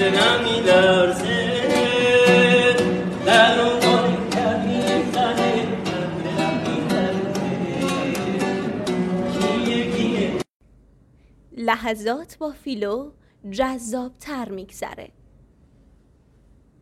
دلم می‌لرزه در اون لحظات با فیلو جذاب‌تر می‌گذره.